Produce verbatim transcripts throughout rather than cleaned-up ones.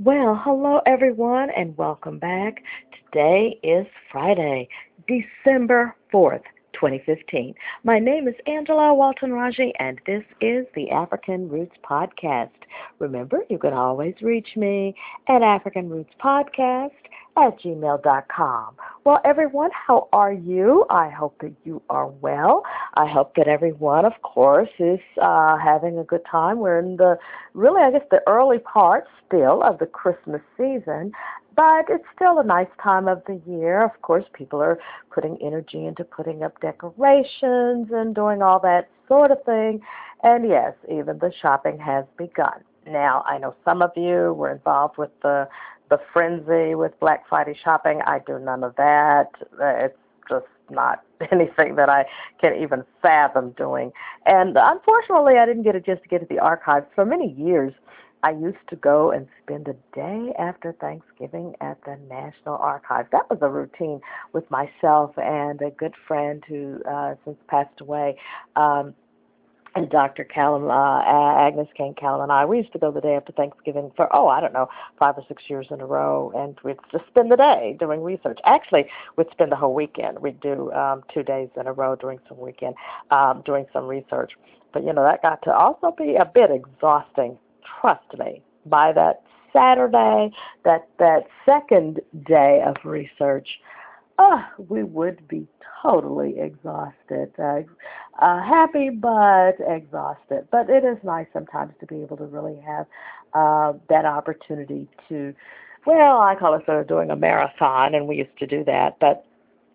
Well, hello everyone and welcome back. Today is Friday, December fourth, twenty fifteen. My name is Angela Walton Raji and this is the African Roots Podcast. Remember, you can always reach me at African Roots Podcast at gmail dot com. Well, everyone, how are you? I hope that you are well. I hope that everyone, of course, is uh, having a good time. We're in the, really, I guess, the early part still of the Christmas season, but it's still a nice time of the year. Of course, people are putting energy into putting up decorations and doing all that sort of thing. And yes, even the shopping has begun. Now, I know some of you were involved with the the frenzy with Black Friday shopping. I do none of that. Uh, It's just not anything that I can even fathom doing. And unfortunately, I didn't get a chance to get to the archives. For many years, I used to go and spend a day after Thanksgiving at the National Archives. That was a routine with myself and a good friend who uh, since passed away. Um, and Doctor Callum, uh, Agnes Kane Callum and I, we used to go the day after Thanksgiving for, oh, I don't know, five or six years in a row, and we'd just spend the day doing research. Actually, we'd spend the whole weekend. We'd do um, two days in a row during some weekend, um, doing some research. But, you know, that got to also be a bit exhausting, trust me. By that Saturday, that, that second day of research, oh, we would be totally exhausted. Uh, uh, happy but exhausted. But it is nice sometimes to be able to really have uh, that opportunity to, well, I call it sort of doing a marathon, and we used to do that. But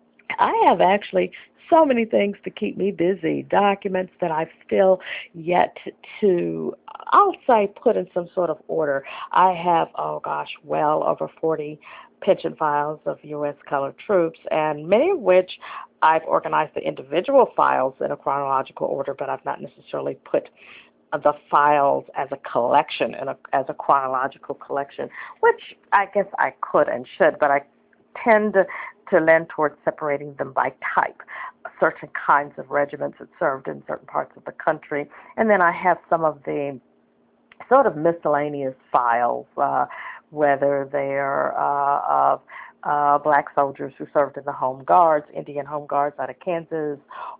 I have actually so many things to keep me busy, documents that I've still yet to, I'll say, put in some sort of order. I have, oh gosh, well over forty pension files of U S colored troops, and many of which I've organized the individual files in a chronological order, but I've not necessarily put the files as a collection, in a, as a chronological collection, which I guess I could and should, but I tend to, to lend towards separating them by type, certain kinds of regiments that served in certain parts of the country. And then I have some of the sort of miscellaneous files, uh, whether they're uh, of uh, black soldiers who served in the Home Guards, Indian Home Guards out of Kansas,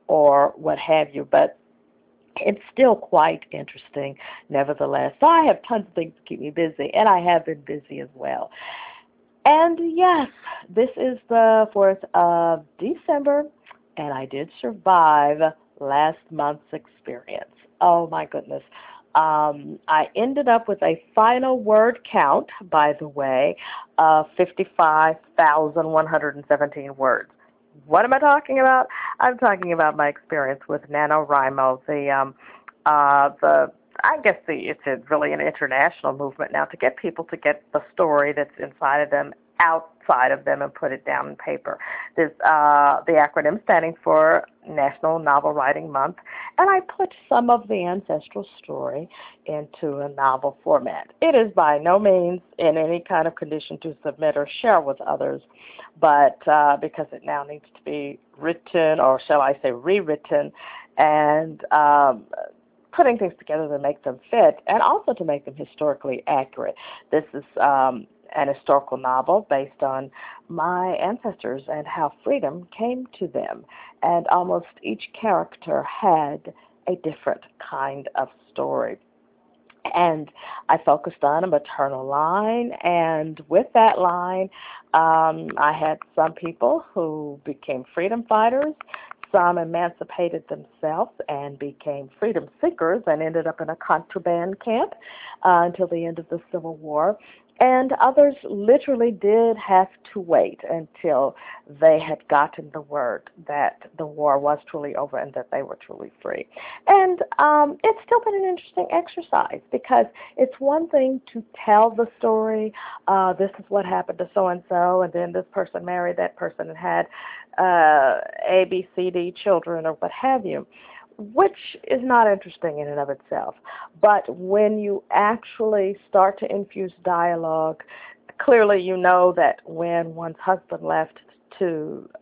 or what have you. But it's still quite interesting, nevertheless. So I have tons of things to keep me busy, and I have been busy as well. And yes, this is the fourth of December, and I did survive last month's experience. Oh my goodness. Um, I ended up with a final word count, by the way, of fifty-five thousand one hundred seventeen words. What am I talking about? I'm talking about my experience with NaNoWriMo, the um, uh, the I guess the, it's a, really an international movement now to get people to get the story that's inside of them outside of them and put it down on paper. There's uh, the acronym standing for National Novel Writing Month, and I put some of the ancestral story into a novel format. It is by no means in any kind of condition to submit or share with others, but uh, because it now needs to be written, or shall I say rewritten, and um, putting things together to make them fit and also to make them historically accurate. This is um, an historical novel based on my ancestors and how freedom came to them. And almost each character had a different kind of story. And I focused on a maternal line, and with that line, um, I had some people who became freedom fighters, some emancipated themselves and became freedom seekers and ended up in a contraband camp uh, until the end of the Civil War. And others literally did have to wait until they had gotten the word that the war was truly over and that they were truly free. And um, it's still been an interesting exercise because it's one thing to tell the story, uh, this is what happened to so-and-so, and then this person married that person and had uh, A, B, C, D children or what have you, which is not interesting in and of itself. But when you actually start to infuse dialogue, clearly you know that when one's husband left to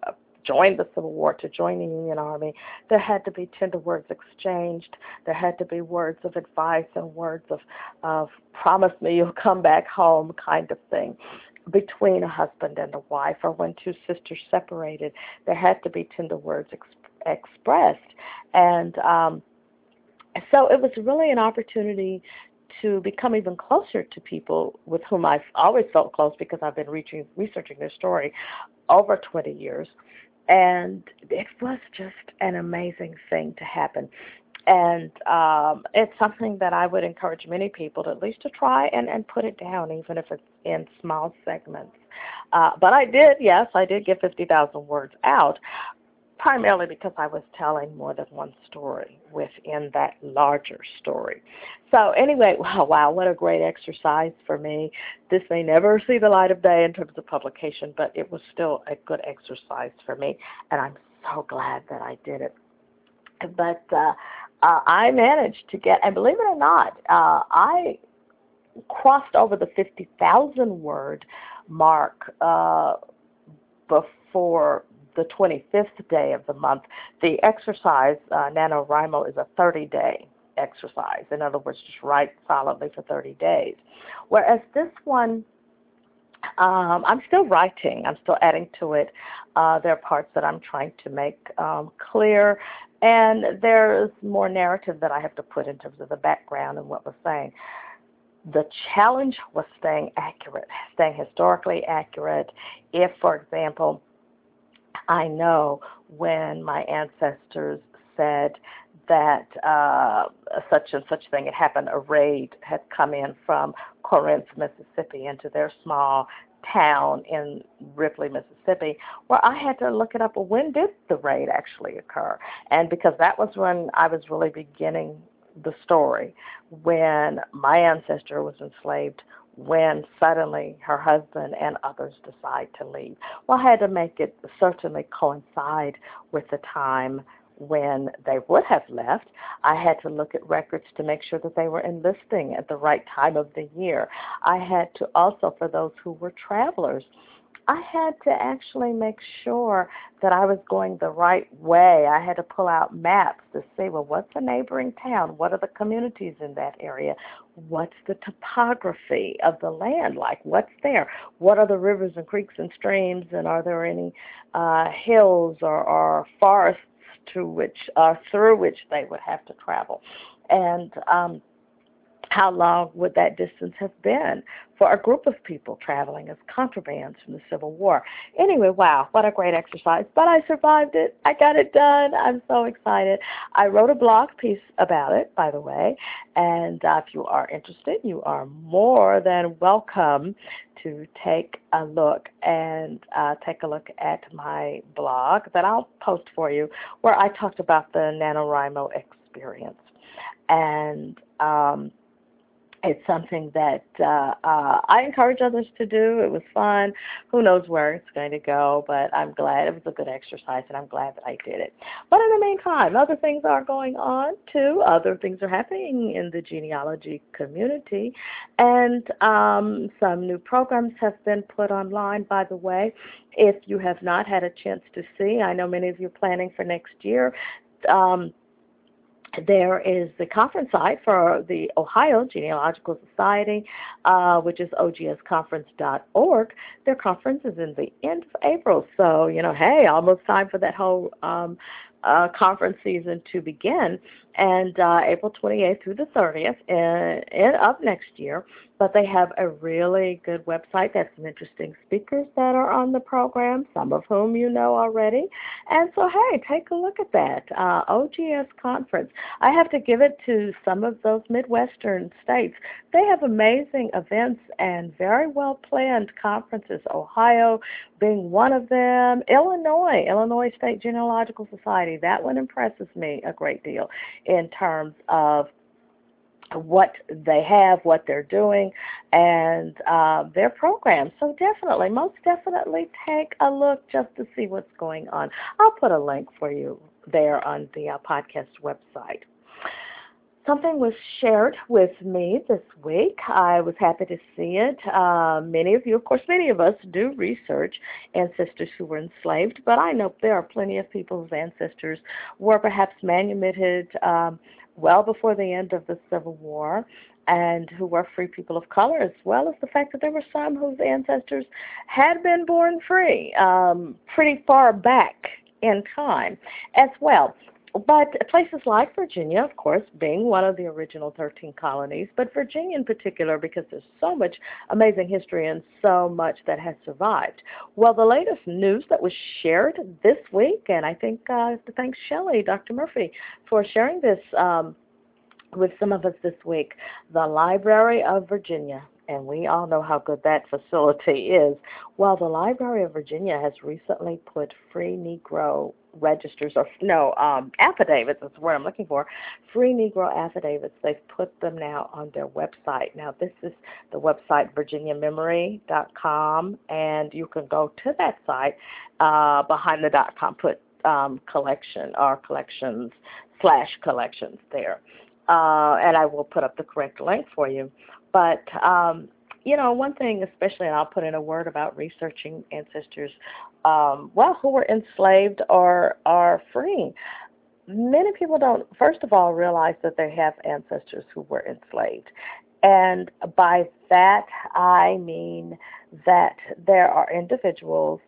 join the Civil War, to join the Union Army, there had to be tender words exchanged. There had to be words of advice and words of, of promise me you'll come back home kind of thing between a husband and a wife, or when two sisters separated, there had to be tender words ex- expressed. And um, so it was really an opportunity to become even closer to people with whom I've always felt close because I've been reaching, researching their story over twenty years. And it was just an amazing thing to happen. And um, it's something that I would encourage many people to at least to try and, and put it down, even if it's in small segments. Uh, but I did, yes, I did get fifty thousand words out, primarily because I was telling more than one story within that larger story. So anyway, wow, wow, what a great exercise for me. This may never see the light of day in terms of publication, but it was still a good exercise for me, and I'm so glad that I did it. But uh, uh, I managed to get, and believe it or not, uh, I crossed over the fifty thousand word mark uh, before the twenty-fifth day of the month. The exercise, uh, NaNoWriMo, is a thirty-day exercise. In other words, just write solidly for thirty days. Whereas this one, um, I'm still writing. I'm still adding to it. Uh, there are parts that I'm trying to make um, clear, and there's more narrative that I have to put in terms of the background and what we're saying. The challenge was staying accurate, staying historically accurate. If, for example, I know when my ancestors said that uh, such and such thing had happened, a raid had come in from Corinth, Mississippi, into their small town in Ripley, Mississippi, where I had to look it up. Well, when did the raid actually occur? And because that was when I was really beginning the story, when my ancestor was enslaved, when suddenly her husband and others decide to leave. Well, I had to make it certainly coincide with the time when they would have left. I had to look at records to make sure that they were enlisting at the right time of the year. I had to also, for those who were travelers, I had to actually make sure that I was going the right way. I had to pull out maps to see, well, what's a neighboring town? What are the communities in that area? What's the topography of the land like? What's there? What are the rivers and creeks and streams? And are there any uh, hills or, or forests to which, uh, through which they would have to travel? And um, how long would that distance have been for a group of people traveling as contrabands from the Civil War? Anyway, wow, what a great exercise. But I survived it. I got it done. I'm so excited. I wrote a blog piece about it, by the way, and uh, if you are interested, you are more than welcome to take a look and uh, take a look at my blog that I'll post for you, where I talked about the NaNoWriMo experience. And um, it's something that uh, uh, I encourage others to do. It was fun. Who knows where it's going to go, but I'm glad it was a good exercise, and I'm glad that I did it. But in the meantime, other things are going on, too. Other things are happening in the genealogy community, and um, some new programs have been put online, by the way. If you have not had a chance to see, I know many of you are planning for next year. Um, There is the conference site for the Ohio Genealogical Society, uh, which is O G S conference dot org. Their conference is in the end of April, so, you know, hey, almost time for that whole um, uh, conference season to begin, and uh, April twenty-eighth through the thirtieth in, in, of next year. But they have a really good website. That's some interesting speakers that are on the program, some of whom you know already. And so, hey, take a look at that. Uh, O G S Conference. I have to give it to some of those Midwestern states. They have amazing events and very well-planned conferences, Ohio being one of them. Illinois, Illinois State Genealogical Society. That one impresses me a great deal in terms of what they have, what they're doing, and uh, their programs. So definitely, most definitely take a look just to see what's going on. I'll put a link for you there on the uh, podcast website. something was shared with me this week. I was happy to see it. Uh, many of you, of course, many of us do research ancestors who were enslaved, but I know there are plenty of people whose ancestors were perhaps manumitted um, well before the end of the Civil War, and who were free people of color, as well as the fact that there were some whose ancestors had been born free um, pretty far back in time as well. But places like Virginia, of course, being one of the original thirteen colonies, but Virginia in particular, because there's so much amazing history and so much that has survived. Well, the latest news that was shared this week, and I think uh, to thank Shelley, Doctor Murphy, for sharing this um, with some of us this week, the Library of Virginia. And we all know how good that facility is. Well, the Library of Virginia has recently put free Negro registers, or no, um, affidavits, that's the word I'm looking for, free Negro affidavits. They've put them now on their website. Now, this is the website virginia memory dot com, and you can go to that site, uh, behind the dot com, put um, collection or collections slash collections there. Uh, and I will put up the correct link for you. But, um, you know, one thing especially, and I'll put in a word about researching ancestors, um, well, who were enslaved or are free. Many people don't, first of all, realize that they have ancestors who were enslaved. And by that, I mean that there are individuals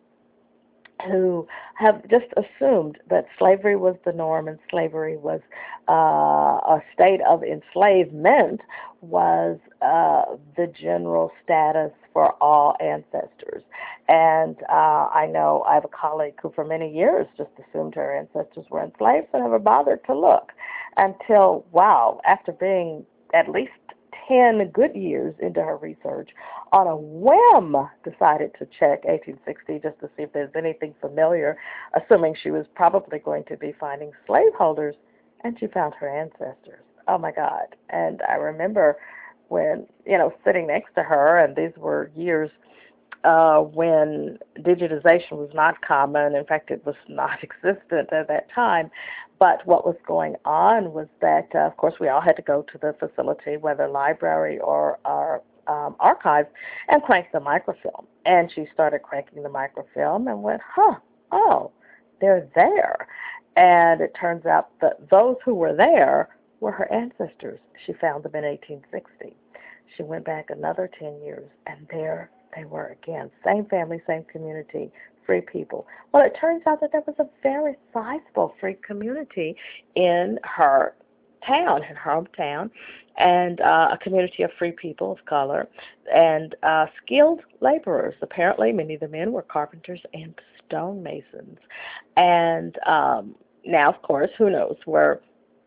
who have just assumed that slavery was the norm and slavery was uh, a state of enslavement was uh, the general status for all ancestors. And uh, I know I have a colleague who for many years just assumed her ancestors were enslaved and never bothered to look until, wow, after being at least ten good years into her research, on a whim decided to check eighteen sixty just to see if there's anything familiar, assuming she was probably going to be finding slaveholders, and she found her ancestors. Oh my God. And I remember when, you know, sitting next to her, and these were years uh, when digitization was not common. In fact, it was not existent at that time. But what was going on was that, uh, of course, we all had to go to the facility, whether library or our um, archive, and crank the microfilm. And she started cranking the microfilm and went, huh, oh, they're there. And it turns out that those who were there were her ancestors. She found them in eighteen sixty. She went back another ten years, and there they were again. Same family, same community, free people. Well, it turns out that there was a very sizable free community in her town, in her hometown, and uh, a community of free people of color and uh, skilled laborers. Apparently, many of the men were carpenters and stonemasons. And um, now, of course, who knows, were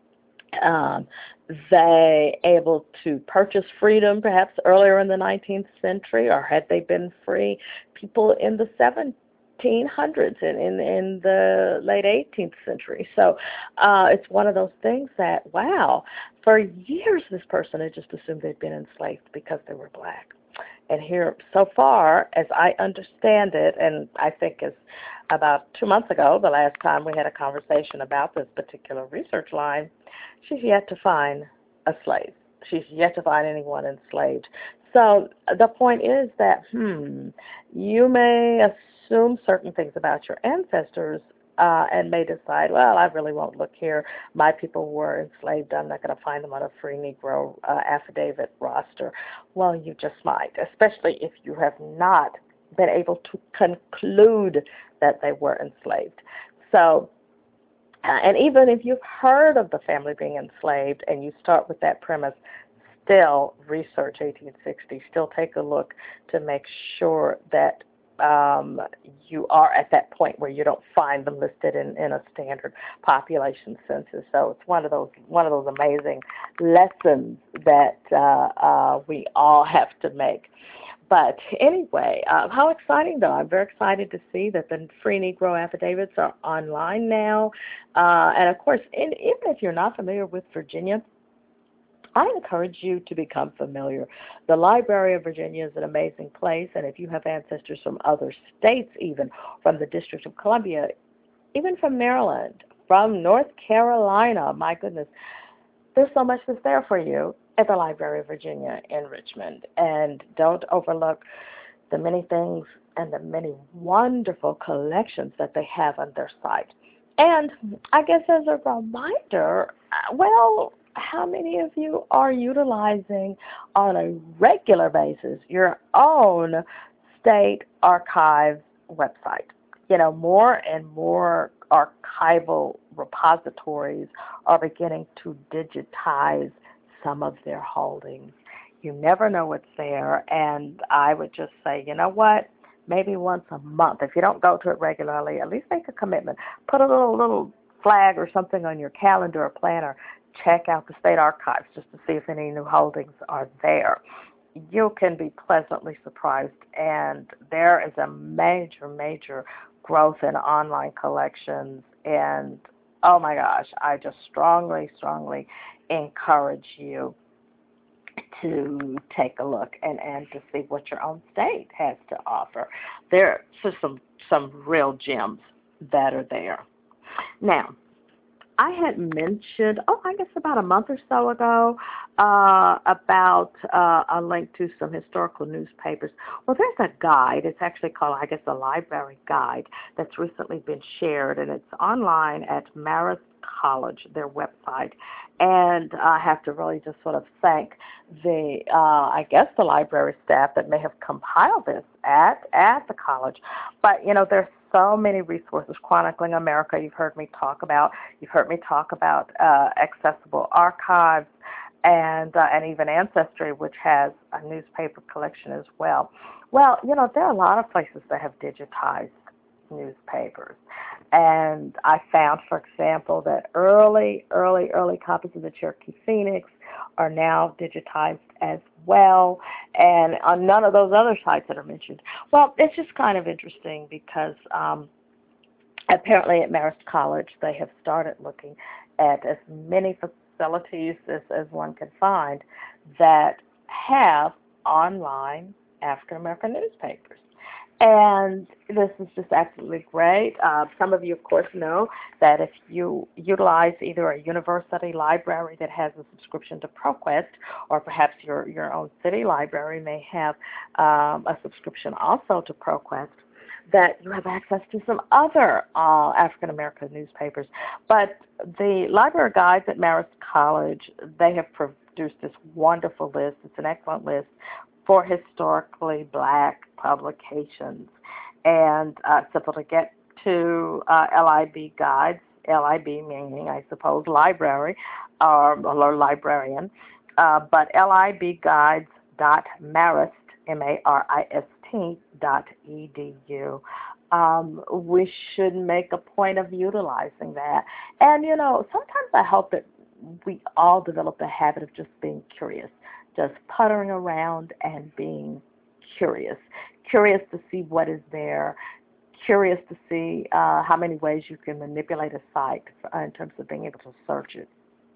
um, they able to purchase freedom perhaps earlier in the nineteenth century, or had they been free people in the seventeen hundreds and in, in the late eighteenth century? So uh, it's one of those things that, wow, for years this person had just assumed they'd been enslaved because they were black. And here, so far, as I understand it, and I think it's about two months ago, the last time we had a conversation about this particular research line, she's yet to find a slave. She's yet to find anyone enslaved. So the point is that, hmm, you may assume certain things about your ancestors uh, and may decide, well, I really won't look here. My people were enslaved. I'm not going to find them on a free Negro uh, affidavit roster. Well, you just might, especially if you have not been able to conclude that they were enslaved. So, uh, and even if you've heard of the family being enslaved and you start with that premise, still research eighteen sixty. Still take a look to make sure that um, you are at that point where you don't find them listed in, in a standard population census. So it's one of those one of those amazing lessons that uh, uh, we all have to make. But anyway, uh, how exciting, though. I'm very excited to see that the Free Negro affidavits are online now. Uh, and, of course, in, even if you're not familiar with Virginia, I encourage you to become familiar. The Library of Virginia is an amazing place, and if you have ancestors from other states, even from the District of Columbia, even from Maryland, from North Carolina, my goodness, there's so much that's there for you at the Library of Virginia in Richmond. And don't overlook the many things and the many wonderful collections that they have on their site. And I guess as a reminder, uh, well, how many of you are utilizing on a regular basis your own state archives website? You know, more and more archival repositories are beginning to digitize some of their holdings. You never know what's there, and I would just say, you know what? Maybe once a month. If you don't go to it regularly, at least make a commitment. Put a little little flag or something on your calendar or planner. Check out the state archives just to see if any new holdings are there. You can be pleasantly surprised, and there is a major, major growth in online collections. And oh my gosh, I just strongly, strongly encourage you to take a look and, and to see what your own state has to offer. There are some some real gems that are there. Now, I had mentioned, oh, I guess about a month or so ago, uh, about uh, a link to some historical newspapers. Well, there's a guide. It's actually called, I guess, a library guide that's recently been shared, and it's online at Marist College, their website. And I have to really just sort of thank the, uh, I guess, the library staff that may have compiled this at at the college. But, you know, there's so many resources chronicling America. You've heard me talk about. You've heard me talk about uh, accessible archives and uh, and even Ancestry, which has a newspaper collection as well. Well, you know, there are a lot of places that have digitized newspapers. And I found, for example, that early, early, early copies of the Cherokee Phoenix are now digitized as well, and on none of those other sites that are mentioned. Well, it's just kind of interesting because um, apparently at Marist College they have started looking at as many facilities as, as one can find that have online African American newspapers. And this is just absolutely great. Uh, some of you, of course, know that if you utilize either a university library that has a subscription to ProQuest, or perhaps your, your own city library may have um, a subscription also to ProQuest, that you have access to some other uh, African American newspapers. But the library guides at Marist College, they have produced this wonderful list. It's an excellent list for historically black publications. And uh, simple to get to uh, L I B guides, L I B meaning, I suppose, library or, or librarian, uh, but L I B guides dot marist, M A R I S T, dot E D U. Um, we should make a point of utilizing that. And, you know, sometimes I hope that we all develop the habit of just being curious, just puttering around and being curious, curious to see what is there, curious to see uh, how many ways you can manipulate a site uh, in terms of being able to search it.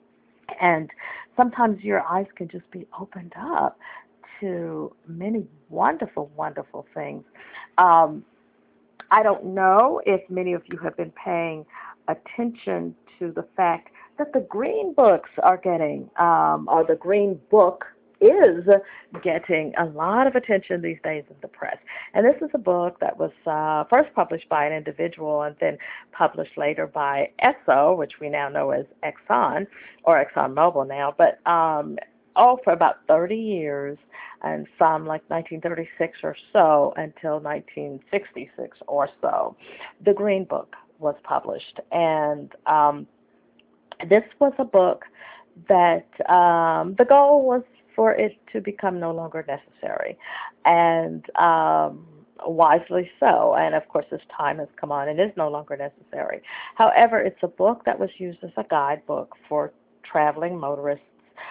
And sometimes your eyes can just be opened up to many wonderful, wonderful things. Um, I don't know if many of you have been paying attention to the fact that the green books are getting, um, or the green book is getting a lot of attention these days in the press. And this is a book that was uh, first published by an individual and then published later by Esso, which we now know as Exxon, or ExxonMobil now, but um, all for about thirty years, and from like nineteen thirty-six or so until nineteen sixty-six or so, the Green Book was published. And um, this was a book that um, the goal was for it to become no longer necessary, and um, wisely so. And of course, as time has come on, it is no longer necessary. However, it's a book that was used as a guidebook for traveling motorists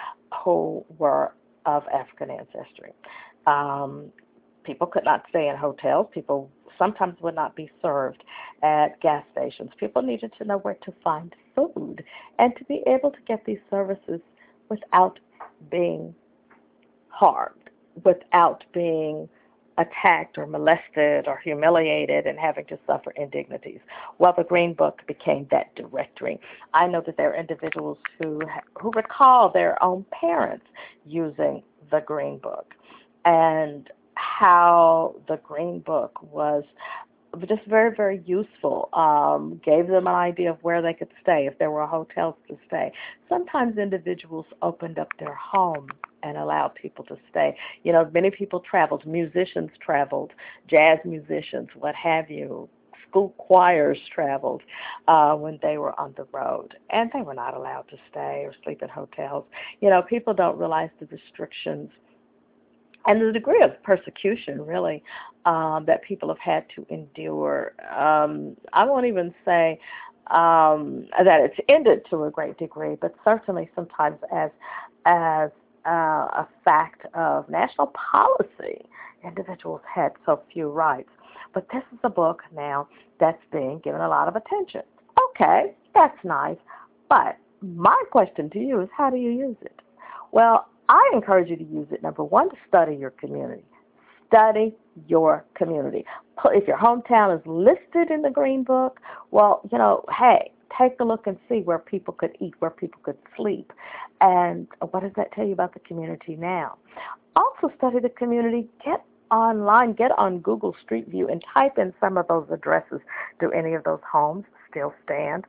who were of African ancestry. Um, people could not stay in hotels. People sometimes would not be served at gas stations. People needed to know where to find food and to be able to get these services without being harmed, without being attacked or molested or humiliated and having to suffer indignities. Well, the Green Book became that directory. I know that there are individuals who who recall their own parents using the Green Book and how the Green Book was just very, very useful. Um, gave them an idea of where they could stay if there were hotels to stay. Sometimes individuals opened up their homes and allowed people to stay. You know, many people traveled. Musicians traveled, jazz musicians, what have you. School choirs traveled uh, when they were on the road, and they were not allowed to stay or sleep in hotels. You know, people don't realize the restrictions and the degree of persecution, really, um, that people have had to endure. Um, I won't even say um, that it's ended to a great degree, but certainly sometimes as as uh, a fact of national policy, individuals had so few rights. But this is a book now that's being given a lot of attention. Okay, that's nice, but my question to you is, how do you use it? Well, I encourage you to use it, number one, to study your community. Study your community. If your hometown is listed in the Green Book, well, you know, hey, take a look and see where people could eat, where people could sleep. And what does that tell you about the community now? Also study the community. Get online, get on Google Street View and type in some of those addresses. Do any of those homes still stand?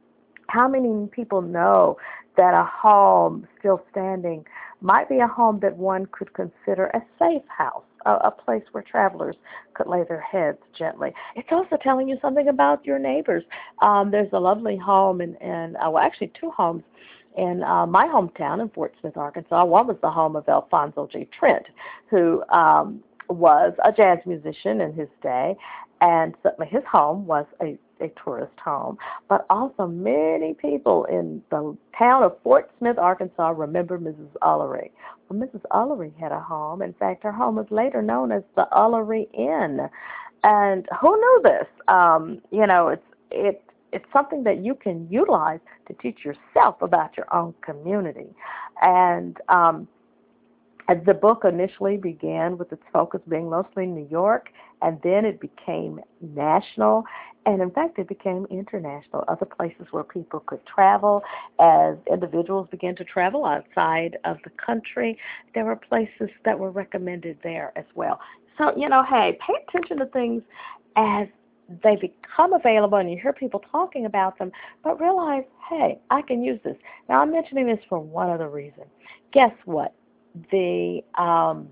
How many people know that a home still standing might be a home that one could consider a safe house, a, a place where travelers could lay their heads gently? It's also telling you something about your neighbors. Um, there's a lovely home, in, in uh, well, actually two homes in uh, my hometown in Fort Smith, Arkansas. One was the home of Alfonso G. Trent, who um, was a jazz musician in his day, and certainly his home was a a tourist home, but also many people in the town of Fort Smith, Arkansas, remember Missus Ullery. Well, Missus Ullery had a home. In fact, her home was later known as the Ullery Inn. And who knew this? Um, you know, it's it it's something that you can utilize to teach yourself about your own community. And um, as the book initially began with its focus being mostly New York, and then it became national, and in fact it became international, other places where people could travel. As individuals began to travel outside of the country, there were places that were recommended there as well. So, you know, hey, pay attention to things as they become available and you hear people talking about them, but realize, hey, I can use this. Now, I'm mentioning this for one other reason. Guess what? The um,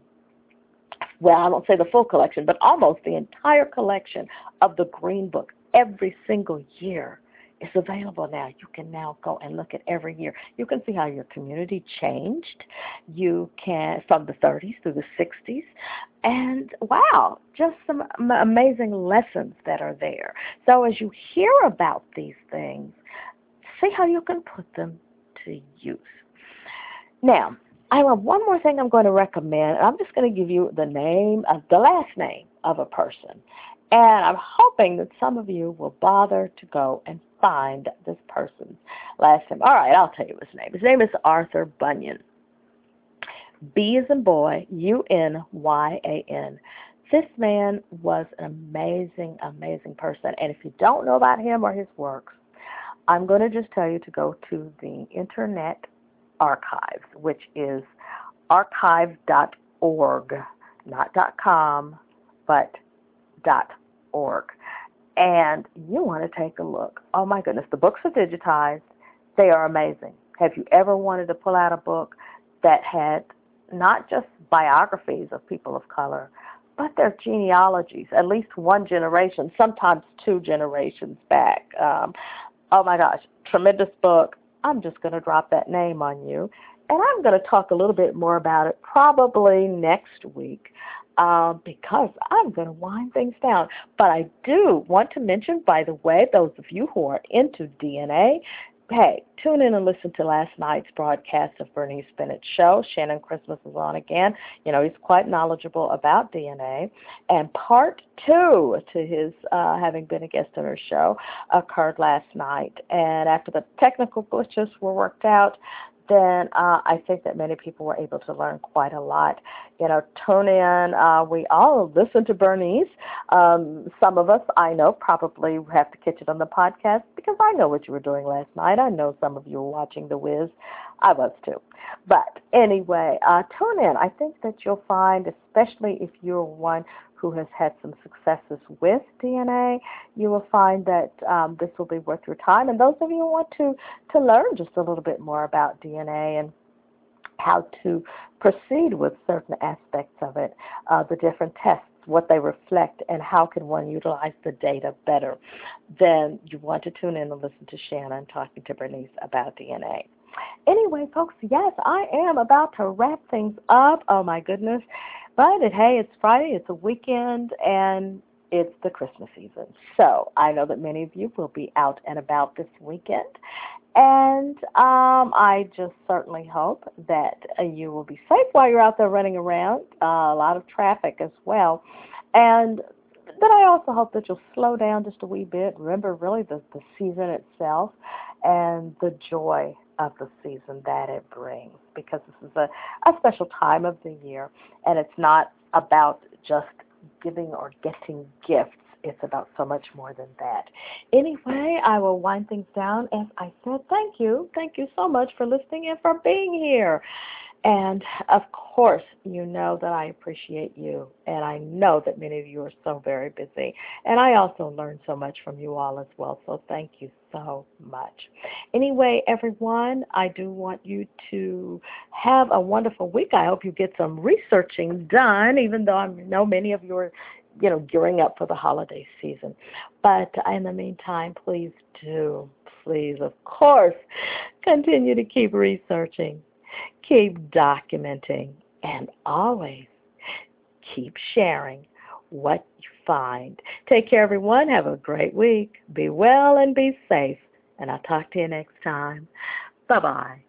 well, I won't say the full collection, but almost the entire collection of the Green Book every single year is available now. You can now go and look at every year. You can see how your community changed. You can, from the thirties through the sixties, and wow, just some amazing lessons that are there. So as you hear about these things, see how you can put them to use. Now, I have one more thing I'm going to recommend. I'm just going to give you the name, of the last name of a person. And I'm hoping that some of you will bother to go and find this person's last name. All right, I'll tell you his name. His name is Arthur Bunyan. B as in boy, U N Y A N. This man was an amazing, amazing person. And if you don't know about him or his works, I'm going to just tell you to go to the Internet Archives, which is archive dot org, not .com, but .org. And you want to take a look. Oh my goodness, the books are digitized. They are amazing. Have you ever wanted to pull out a book that had not just biographies of people of color, but their genealogies, at least one generation, sometimes two generations back? Um, oh my gosh, tremendous book. I'm just going to drop that name on you, and I'm going to talk a little bit more about it probably next week uh, because I'm going to wind things down. But I do want to mention, by the way, those of you who are into D N A, hey, tune in and listen to last night's broadcast of Bernice Bennett's show. Shannon Christmas is on again. You know, he's quite knowledgeable about D N A. And part two to his uh, having been a guest on her show occurred last night. And after the technical glitches were worked out, then uh, I think that many people were able to learn quite a lot. You know, tune in. Uh, we all listen to Bernice. Um, some of us, I know, probably have to catch it on the podcast because I know what you were doing last night. I know some of you were watching The Wiz. I was too. But anyway, uh, tune in. I think that you'll find, especially if you're one who has had some successes with D N A, you will find that um, this will be worth your time. And those of you who want to, to learn just a little bit more about D N A and how to proceed with certain aspects of it, uh, the different tests, what they reflect, and how can one utilize the data better, then you want to tune in and listen to Shannon talking to Bernice about D N A. Anyway, folks, yes, I am about to wrap things up. Oh, my goodness. But, it, hey, it's Friday, it's a weekend, and it's the Christmas season. So I know that many of you will be out and about this weekend. And um, I just certainly hope that uh, you will be safe while you're out there running around. Uh, a lot of traffic as well. And then I also hope that you'll slow down just a wee bit. Remember, really, the, the season itself and the joy of the season that it brings, because this is a, a special time of the year, and it's not about just giving or getting gifts. It's about so much more than that. Anyway, I will wind things down. As I said, thank you. Thank you so much for listening and for being here. And, of course, you know that I appreciate you, and I know that many of you are so very busy. And I also learned so much from you all as well, so thank you so much. Anyway, everyone, I do want you to have a wonderful week. I hope you get some researching done, even though I know many of you are, you know, gearing up for the holiday season. But in the meantime, please do, please, of course, continue to keep researching. Keep documenting, and always keep sharing what you find. Take care, everyone. Have a great week. Be well and be safe. And I'll talk to you next time. Bye-bye.